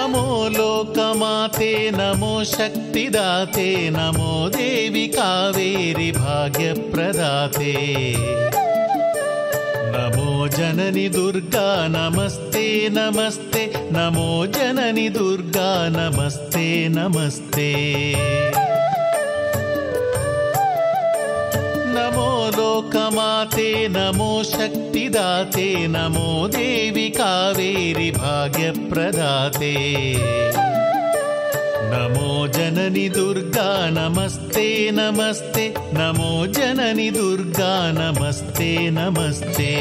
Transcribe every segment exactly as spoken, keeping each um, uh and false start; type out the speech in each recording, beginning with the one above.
ನಮೋ ಲೋಕಮಾತೆ ನಮೋ ಶಕ್ತಿದಾತೆ ನಮೋ ದೇವಿ ಕಾವೇರಿ ಭಾಗ್ಯಪ್ರದಾತೆ ನಮೋ ಜನನಿ ದುರ್ಗಾ ನಮಸ್ತೆ ನಮಸ್ತೆ ನಮೋ ಜನನಿ ದುರ್ಗಾ ನಮಸ್ತೆ ನಮಸ್ತೆ ನಮೋ ಲೋಕಮಾತೆ ನಮೋ ಶಕ್ತಿದಾತೆ ನಮೋ ದೇವಿ ಕಾವೇರಿ ಭಾಗ್ಯಪ್ರದಾತೆ ನಮೋ ಜನನಿ ದುರ್ಗಾ ನಮಸ್ತೆ ನಮಸ್ತೆ ನಮೋ ಜನನಿ ದುರ್ಗಾ ನಮಸ್ತೆ ನಮಸ್ತೆ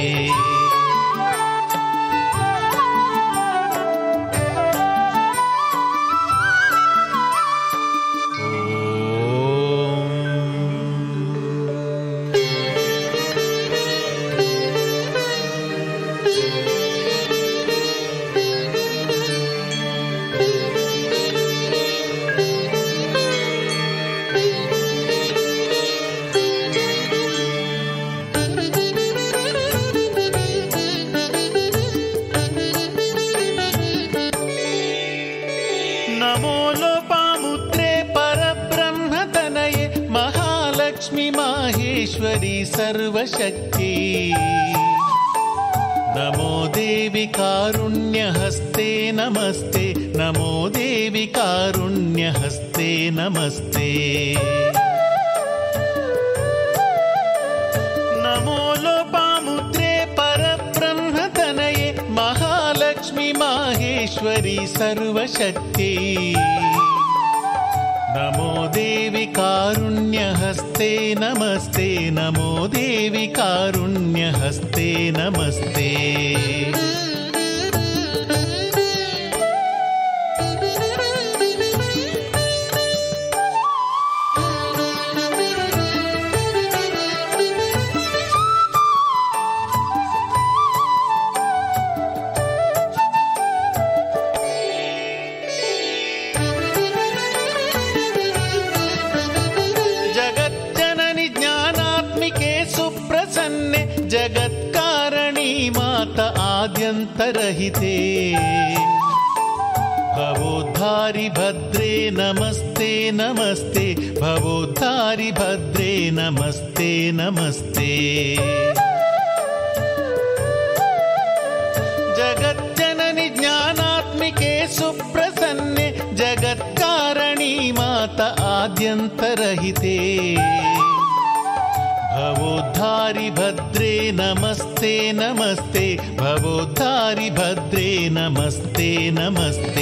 सर्वशक्ति नमो देवी कारुण्यहस्ते नमस्ते नमो देवी कारुण्यहस्ते नमस्ते नमो लोपामुद्रे परब्रह्मतनये महालक्ष्मी माहेश्वरी सर्वशक्ति नमो देवी कारुण्यहस्ते नमस्ते नमो देवी कारुण्यहस्ते नमस्ते आद्यन्तरहिते भवोद्धारि भद्रे नमस्ते नमस्ते भवोद्धारि भद्रे नमस्ते नमस्ते जगज्जननि ज्ञानात्मिके सुप्रसन्ने जगत्कारिणी माता आद्यन्तरहिते भवोद्धारि भद्रे नमस्ते नमस्ते भवोद्धारि भद्रे नमस्ते नमस्ते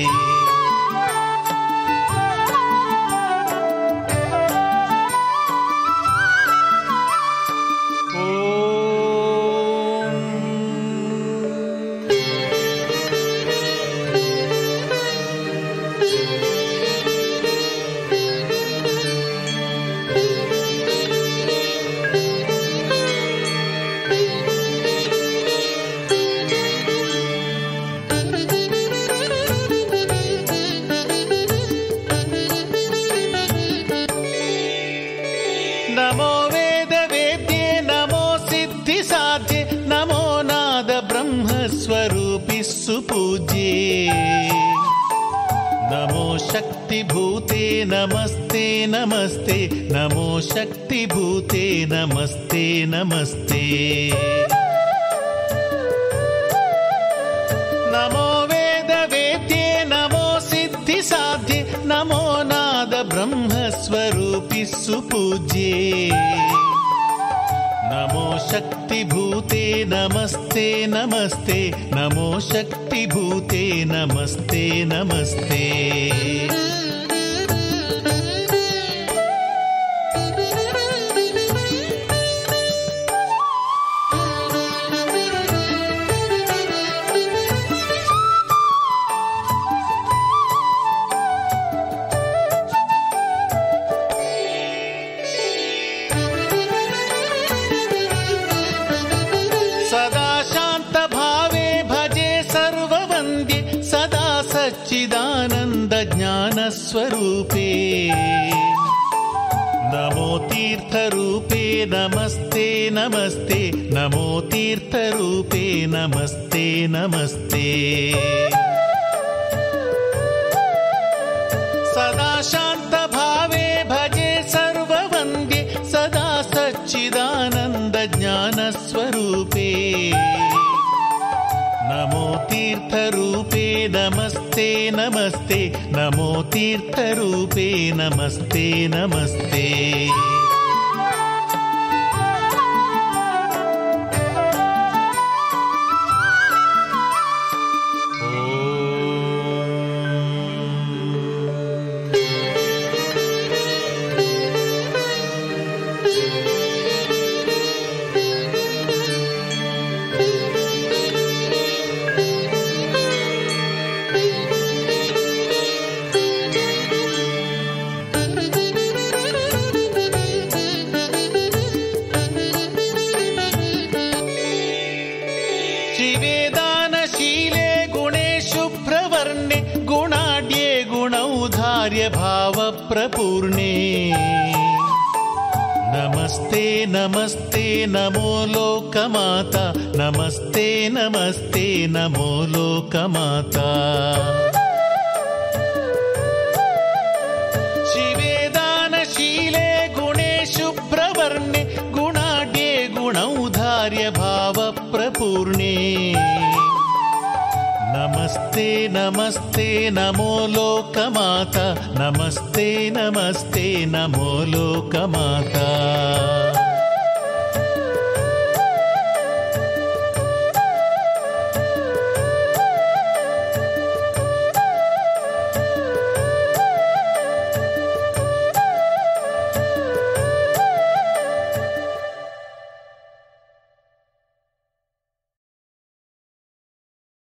सुपूज्ये नमो शक्तिभूते नमस्ते नमस्ते नमो शक्ति भूते नमस्ते नमस्ते नमो वेद वेद्ये नमो सिद्धि साध्ये नमो नाद ब्रह्म स्वरूपि सुपूज्ये नमो शक्ति भूते नमस्ते नमस्ते नमो शक्ति भूते नमस्ते नमस्ते सच्चिदानंद ज्ञान स्वरूपे नमो तीर्थ रूपे नमस्ते नमस्ते नमो तीर्थ रूपे नमस्ते नमस्ते सदा शान्तभावे भजे सर्ववन्द्ये सदा सच्चिदानन्द ज्ञानस्वरूपे नमो तीर्थरूपे नमस्ते नमस्ते नमो तीर्थरूपे नमस्ते नमस्ते भावप्रपूर्णे नमस्ते नमस्ते नमो लोकमाता नमस्ते नमस्ते नमो लोकमाता शिवे दानशीले गुणेषु प्रवर्णे गुणाढ्ये गुणौधार्य भावप्रपूर्णे नमस्ते नमस्ते नमो लोकमाता नमस्ते नमस्ते नमो लोकमाता